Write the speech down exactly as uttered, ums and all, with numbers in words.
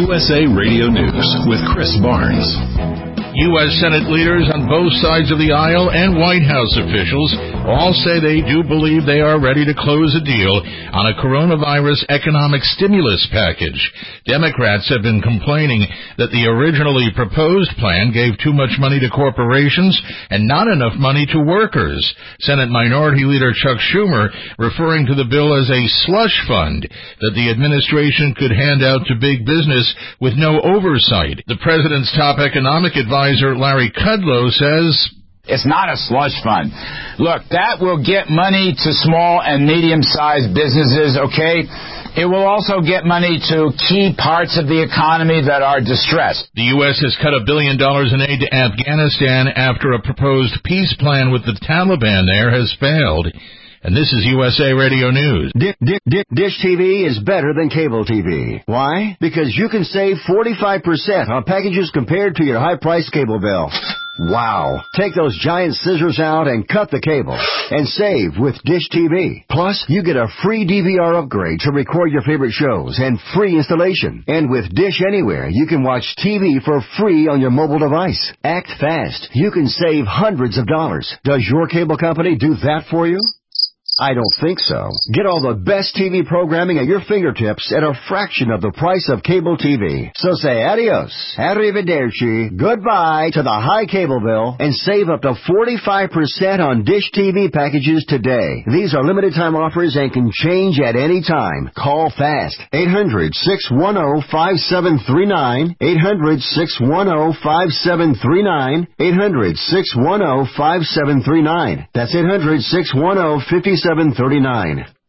U S A Radio News with Chris Barnes. U S Senate leaders on both sides of the aisle and White House officials all say they do believe they are ready to close a deal on a coronavirus economic stimulus package. Democrats have been complaining that the originally proposed plan gave too much money to corporations and not enough money to workers. Senate Minority Leader Chuck Schumer referring to the bill as a slush fund that the administration could hand out to big business with no oversight. The president's top economic advisor Larry Kudlow says, it's not a slush fund. Look, that will get money to small and medium-sized businesses, okay? It will also get money to key parts of the economy that are distressed. The U S has cut a billion dollars in aid to Afghanistan after a proposed peace plan with the Taliban there has failed. And this is U S A Radio News. Dish, Dish, Dish T V is better than cable T V. Why? Because you can save forty-five percent on packages compared to your high-priced cable bill. Wow. Take those giant scissors out and cut the cable and save with Dish T V. Plus, you get a free D V R upgrade to record your favorite shows and free installation. And with Dish Anywhere, you can watch T V for free on your mobile device. Act fast. You can save hundreds of dollars. Does your cable company do that for you? I don't think so. Get all the best T V programming at your fingertips at a fraction of the price of cable T V. So say adios, arrivederci, goodbye to the high cable bill and save up to forty-five percent on Dish T V packages today. These are limited time offers and can change at any time. Call fast. eight hundred, six one zero, five seven three nine. eight hundred, six one zero, five seven three nine. eight hundred, six one zero, five seven three nine. That's eight hundred, six one zero, five seven three nine.